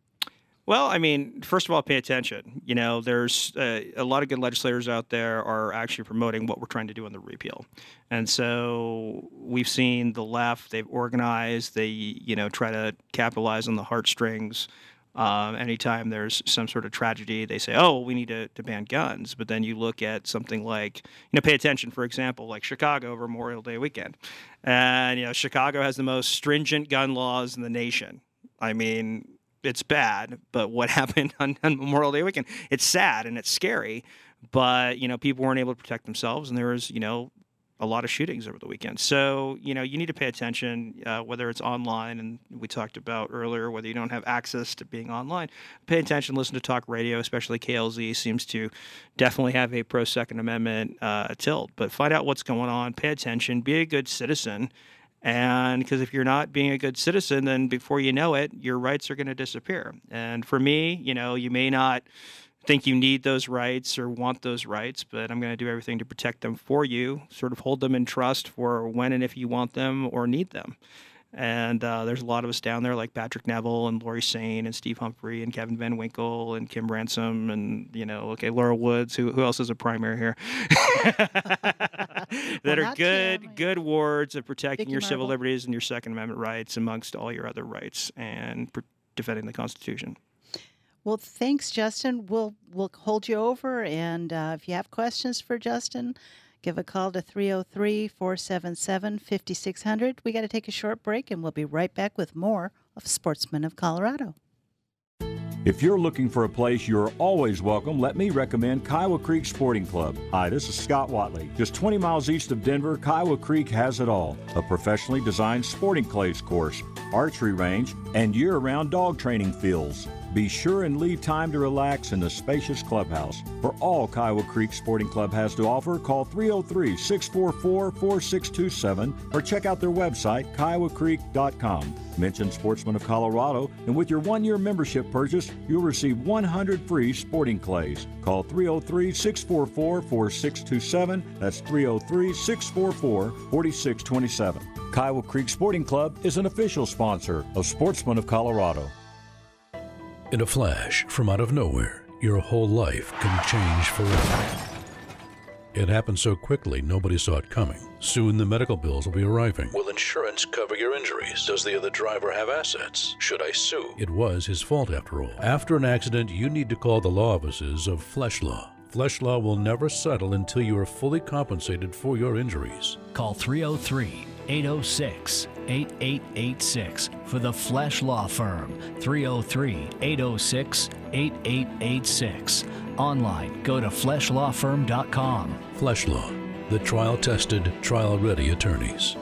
Well, I mean, first of all, pay attention. You know, there's uh, a lot of good legislators out there are actually promoting what we're trying to do on the repeal. And so we've seen the left, they've organized, they, you know, try to capitalize on the heartstrings. Um, anytime there's some sort of tragedy, they say, oh, we need to, to ban guns. But then you look at something like, you know, pay attention, for example, like Chicago over Memorial Day weekend. And, you know, Chicago has the most stringent gun laws in the nation. I mean, it's bad, but what happened on, on Memorial Day weekend, it's sad and it's scary, but, you know, people weren't able to protect themselves, and there was, you know, a lot of shootings over the weekend. So, you know, you need to pay attention, uh, whether it's online, and we talked about earlier, whether you don't have access to being online, pay attention, listen to talk radio, especially K L Z seems to definitely have a pro-Second Amendment uh, tilt, but find out what's going on, pay attention, be a good citizen. And because if you're not being a good citizen, then before you know it, your rights are going to disappear. And for me, you know, you may not think you need those rights or want those rights, but I'm going to do everything to protect them for you, sort of hold them in trust for when and if you want them or need them. And uh, there's a lot of us down there like Patrick Neville and Lori Sane and Steve Humphrey and Kevin Van Winkle and Kim Ransom and, you know, okay, Laura Woods, who, who else is a primary here? that well, are good, Kim. good words of protecting Vicky your civil Marble. liberties and your Second Amendment rights amongst all your other rights and pr- defending the Constitution. Well, thanks, Justin. We'll we'll hold you over, and uh, if you have questions for Justin, give a call to three oh three, four seven seven, five six zero zero. We got to take a short break, and we'll be right back with more of Sportsmen of Colorado. If you're looking for a place you're always welcome, let me recommend Kiowa Creek Sporting Club. Hi, this is Scott Watley. Just twenty miles east of Denver, Kiowa Creek has it all. A professionally designed sporting clays course, archery range, and year-round dog training fields. Be sure and leave time to relax in the spacious clubhouse. For all Kiowa Creek Sporting Club has to offer, call three oh three, six four four, four six two seven or check out their website, kiowa creek dot com. Mention Sportsman of Colorado, and with your one-year membership purchase, you'll receive one hundred free sporting clays. Call three oh three, six four four, four six two seven. That's three oh three, six four four, four six two seven. Kiowa Creek Sporting Club is an official sponsor of Sportsman of Colorado. In a flash, from out of nowhere, your whole life can change forever. It happened so quickly, nobody saw it coming. Soon the medical bills will be arriving. Will insurance cover your injuries? Does the other driver have assets? Should I sue? It was his fault after all. After an accident, you need to call the law offices of Flesh Law. Flesh Law will never settle until you are fully compensated for your injuries. Call three oh three, eight oh six, eight eight eight six for the Flesh Law Firm. three oh three, eight oh six, eight eight eight six. Online, go to flesh law firm dot com. Flesh Law, the trial-tested, trial-ready attorneys.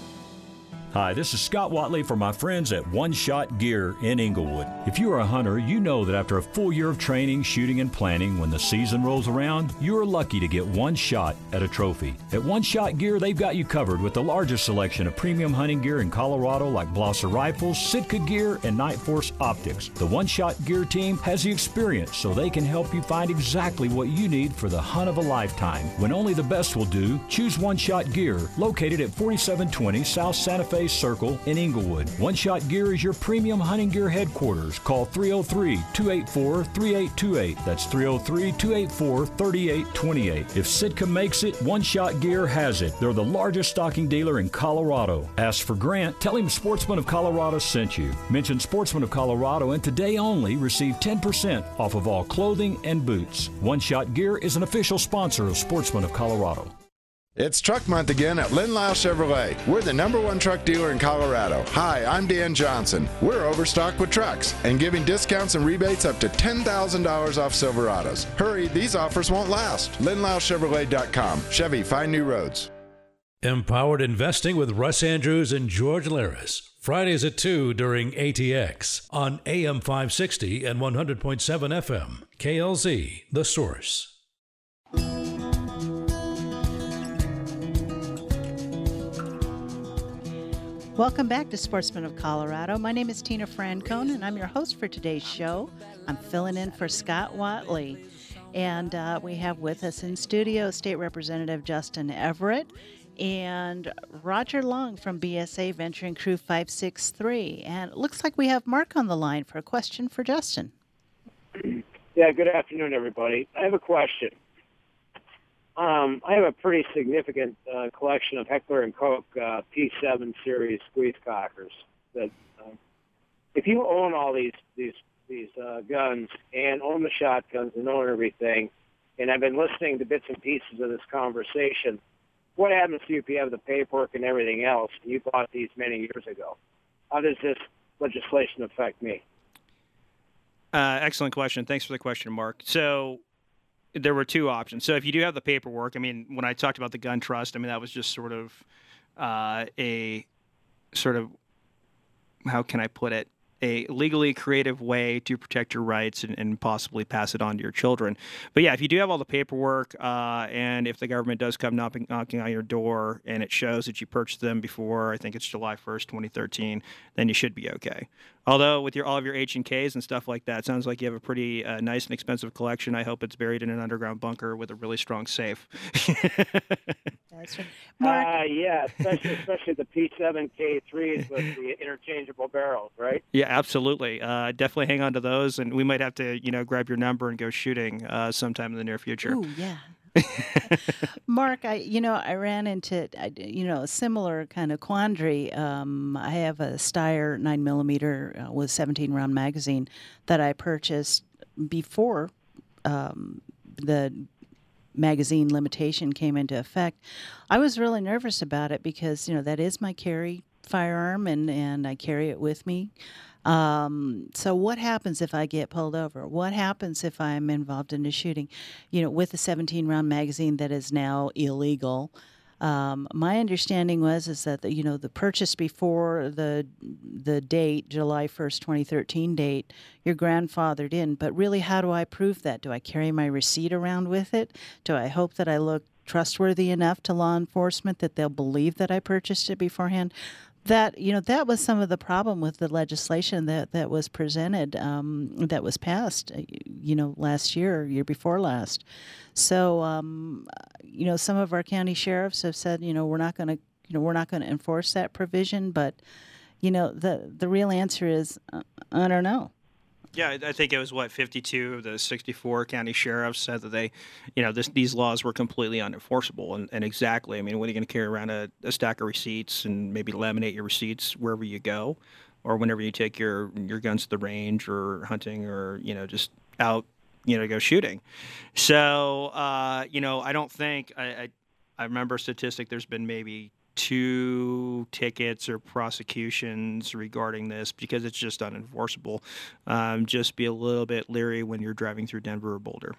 Hi, this is Scott Watley for my friends at One Shot Gear in Inglewood. If you are a hunter, you know that after a full year of training, shooting, and planning, when the season rolls around, you are lucky to get one shot at a trophy. At One Shot Gear, they've got you covered with the largest selection of premium hunting gear in Colorado, like Blosser Rifles, Sitka Gear, and Night Force Optics. The One Shot Gear team has the experience, so they can help you find exactly what you need for the hunt of a lifetime. When only the best will do, choose One Shot Gear, located at forty-seven twenty South Santa Fe Circle in Inglewood. One Shot Gear is your premium hunting gear headquarters. Call three oh three, two eight four, three eight two eight. That's three oh three, two eight four, three eight two eight. If Sitka makes it, One Shot Gear has it. They're the largest stocking dealer in Colorado. Ask for Grant. Tell him Sportsman of Colorado sent you. Mention Sportsman of Colorado, and today only receive ten percent off of all clothing and boots. One Shot Gear is an official sponsor of Sportsman of Colorado. It's Truck Month again at Lynn Lyle Chevrolet. We're the number one truck dealer in Colorado. Hi, I'm Dan Johnson. We're overstocked with trucks and giving discounts and rebates up to ten thousand dollars off Silverados. Hurry, these offers won't last. Lynn Lyle Chevrolet dot com. Chevy, find new roads. Empowered Investing with Russ Andrews and George Laris. Fridays at two during A T X on A M five sixty and one hundred point seven F M. K L Z, The Source. Welcome back to Sportsman of Colorado. My name is Tina Francone, and I'm your host for today's show. I'm filling in for Scott Watley. And uh, we have with us in studio State Representative Justin Everett and Roger Long from B S A Venturing Crew five six three. And it looks like we have Mark on the line for a question for Justin. Yeah, good afternoon, everybody. I have a question. Um, I have a pretty significant uh, collection of Heckler and Koch uh, P seven series squeeze cockers. That, uh, if you own all these these these uh, guns and own the shotguns and own everything, and I've been listening to bits and pieces of this conversation, what happens to you if you have the paperwork and everything else, and you bought these many years ago? How does this legislation affect me? Uh, excellent question. Thanks for the question, Mark. So there were two options. So if you do have the paperwork, I mean, when I talked about the gun trust, I mean, that was just sort of uh, a sort of, how can I put it, a legally creative way to protect your rights and, and possibly pass it on to your children. But yeah, if you do have all the paperwork uh, and if the government does come knocking, knocking on your door and it shows that you purchased them before, I think it's July first, twenty thirteen, then you should be okay. Although with your all of your H and Ks and stuff like that, sounds like you have a pretty uh, nice and expensive collection. I hope it's buried in an underground bunker with a really strong safe. That's right. Mark? Uh, yeah, especially, especially the P seven K threes with the interchangeable barrels, right? Yeah, absolutely. Uh, definitely hang on to those, and we might have to, you know, grab your number and go shooting uh, sometime in the near future. Ooh, yeah. Mark, I you know I ran into you know a similar kind of quandary. Um, I have a Steyr nine millimeter uh, with seventeen round magazine that I purchased before um, the magazine limitation came into effect. I was really nervous about it because you know that is my carry firearm and and I carry it with me. Um, so what happens if I get pulled over? What happens if I'm involved in a shooting, you know, with a seventeen round magazine that is now illegal? Um, my understanding was is that the, you know the purchase before the the date July first, twenty thirteen date, you're grandfathered in. But really, how do I prove that? Do I carry my receipt around with it? Do I hope that I look trustworthy enough to law enforcement that they'll believe that I purchased it beforehand? That, you know, that was some of the problem with the legislation that, that was presented, um, that was passed, uh, you know, last year, year before last. So, um, you know, some of our county sheriffs have said, you know, we're not going to, you know, we're not going to enforce that provision. But, you know, the the real answer is, uh, I don't know. Yeah, I think it was, what, fifty-two of the sixty-four county sheriffs said that they, you know, this, these laws were completely unenforceable. And, and exactly, I mean, what are you going to carry around a, a stack of receipts and maybe laminate your receipts wherever you go, or whenever you take your, your guns to the range or hunting or, you know, just out, you know, to go shooting. So, uh, you know, I don't think, I, I, I remember a statistic, there's been maybe two tickets or prosecutions regarding this because it's just unenforceable. Um, just be a little bit leery when you're driving through Denver or Boulder.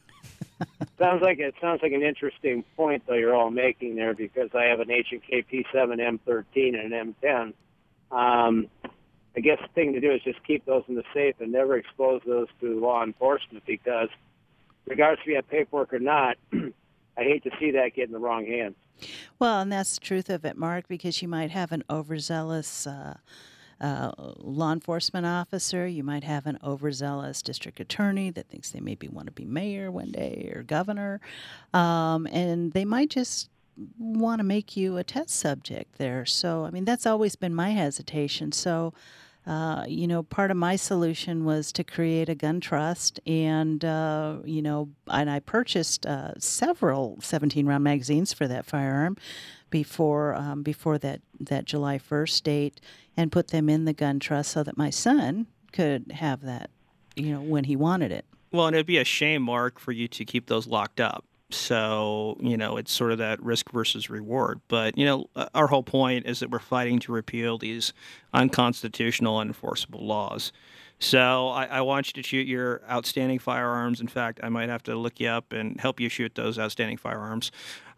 Sounds like it sounds like an interesting point though you're all making there, because I have an H and K P seven, M thirteen, and an M ten. Um, I guess the thing to do is just keep those in the safe and never expose those to law enforcement, because regardless if you have paperwork or not, I hate to see that get in the wrong hands. Well, and that's the truth of it, Mark, because you might have an overzealous uh, uh, law enforcement officer. You might have an overzealous district attorney that thinks they maybe want to be mayor one day or governor. Um, and they might just want to make you a test subject there. So, I mean, that's always been my hesitation. So, Uh, you know, part of my solution was to create a gun trust, and uh, you know, and I purchased uh, several seventeen round magazines for that firearm before um, before that, that July first date, and put them in the gun trust so that my son could have that, you know, when he wanted it. Well, and it'd be a shame, Mark, for you to keep those locked up. So, you know, it's sort of that risk versus reward. But, you know, our whole point is that we're fighting to repeal these unconstitutional, unenforceable laws. So I, I want you to shoot your outstanding firearms. In fact, I might have to look you up and help you shoot those outstanding firearms.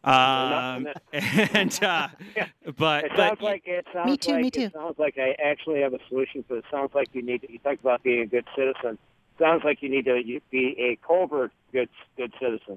Um, and, uh, but, it but sounds like it sounds me too, like me too. It sounds like I actually have a solution for it. It sounds like you need to, you talked about being a good citizen. Sounds like you need to be a covert good good citizen.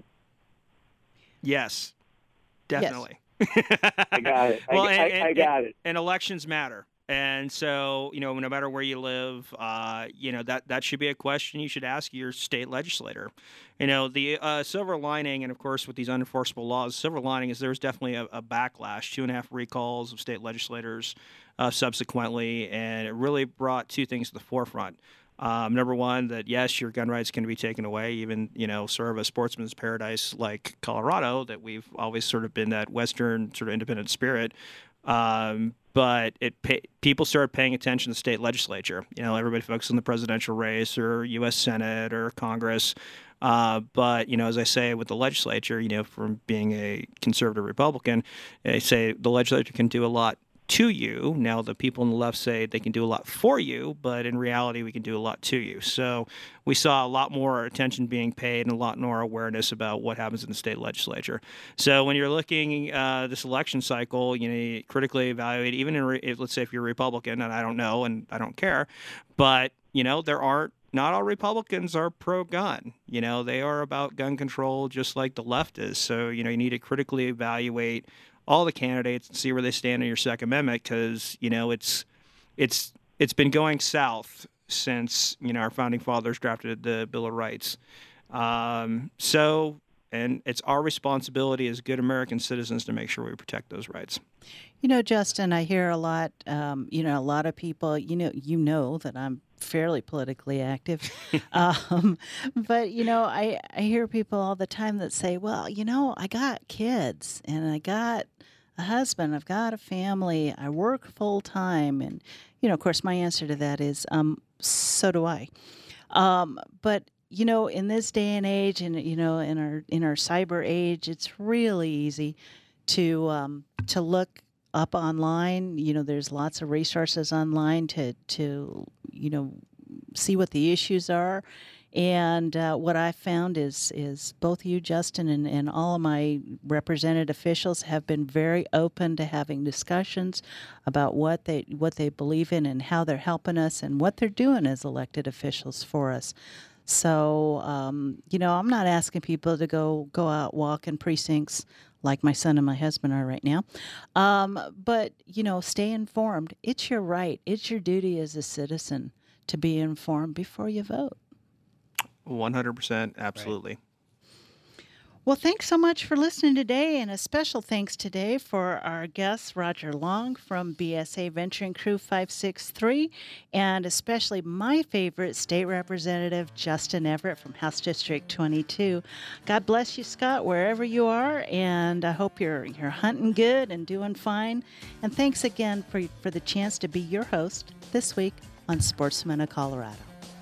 Yes, definitely. Yes. I got it. I, well, I, and, I, I got it. And elections matter. And so, you know, no matter where you live, uh, you know, that, that should be a question you should ask your state legislator. You know, the uh, silver lining, and of course with these unenforceable laws, silver lining is there's definitely a, a backlash, two and a half recalls of state legislators uh, subsequently, and it really brought two things to the forefront. Um, number one, that yes, your gun rights can be taken away, even, you know, sort of a sportsman's paradise like Colorado, that we've always sort of been that Western sort of independent spirit. Um, but it pay, people started paying attention to the state legislature. You know, everybody focused on the presidential race or U S Senate or Congress. Uh, but, you know, as I say with the legislature, you know, from being a conservative Republican, they say the legislature can do a lot to you. Now, the people on the left say they can do a lot for you, but in reality, we can do a lot to you. So we saw a lot more attention being paid and a lot more awareness about what happens in the state legislature. So when you're looking uh, this election cycle, you know, you critically evaluate, even in, re- if, let's say if you're a Republican, and I don't know, and I don't care, but, you know, there aren't, not all Republicans are pro-gun. You know, they are about gun control just like the left is. So, you know, you need to critically evaluate all the candidates and see where they stand in your Second Amendment, because, you know, it's it's it's been going south since, you know, our founding fathers drafted the Bill of Rights. Um, so, and it's our responsibility as good American citizens to make sure we protect those rights. You know, Justin, I hear a lot, um, you know, a lot of people, you know, you know that I'm fairly politically active. um, but, you know, I, I hear people all the time that say, well, you know, I got kids and I got a husband, I've got a family, I work full time. And, you know, of course, my answer to that is, um, so do I. Um, but, you know, in this day and age, and, you know, in our in our cyber age, it's really easy to um, to look up online. You know, there's lots of resources online to, to you know, see what the issues are. And uh, what I found is is both you, Justin, and, and all of my represented officials have been very open to having discussions about what they what they believe in and how they're helping us and what they're doing as elected officials for us. So, um, you know, I'm not asking people to go go out walk in precincts like my son and my husband are right now. Um, but, you know, stay informed. It's your right. It's your duty as a citizen to be informed before you vote. one hundred percent. Absolutely. Right. Well, thanks so much for listening today, and a special thanks today for our guest, Roger Long from B S A Venturing Crew five six three, and especially my favorite State Representative, Justin Everett from House District twenty-two. God bless you, Scott, wherever you are, and I hope you're you're hunting good and doing fine. And thanks again for, for the chance to be your host this week on Sportsman of Colorado.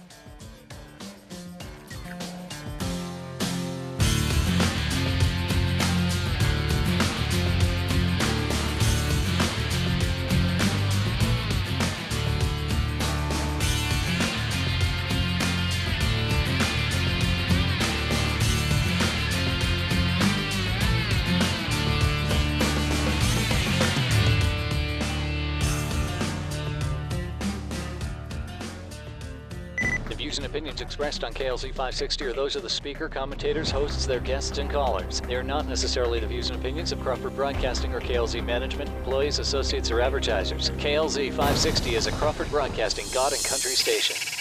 Opinions expressed on K L Z five sixty are those of the speaker, commentators, hosts, their guests, and callers. They are not necessarily the views and opinions of Crawford Broadcasting or K L Z management, employees, associates, or advertisers. K L Z five sixty is a Crawford Broadcasting God and Country station.